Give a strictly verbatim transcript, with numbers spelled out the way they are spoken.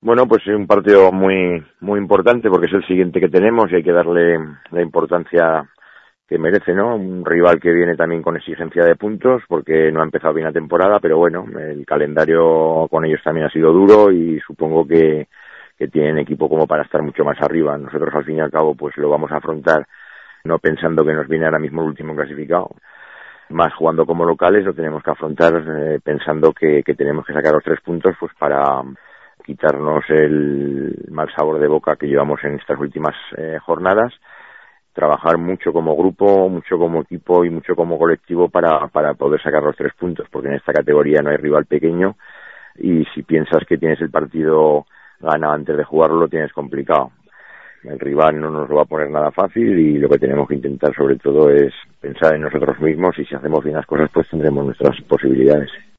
Bueno, pues es un partido muy muy importante porque es el siguiente que tenemos y hay que darle la importancia que merece, ¿no? Un rival que viene también con exigencia de puntos porque no ha empezado bien la temporada, pero bueno, el calendario con ellos también ha sido duro y supongo que, que tienen equipo como para estar mucho más arriba. Nosotros al fin y al cabo pues lo vamos a afrontar no pensando que nos viene ahora mismo el último clasificado, más jugando como locales, lo tenemos que afrontar eh, pensando que, que tenemos que sacar los tres puntos pues para quitarnos el mal sabor de boca que llevamos en estas últimas eh, jornadas, trabajar mucho como grupo, mucho como equipo y mucho como colectivo para, para poder sacar los tres puntos, porque en esta categoría no hay rival pequeño y si piensas que tienes el partido ganado antes de jugarlo, lo tienes complicado. El rival no nos lo va a poner nada fácil y lo que tenemos que intentar sobre todo es pensar en nosotros mismos y si hacemos bien las cosas pues tendremos nuestras posibilidades.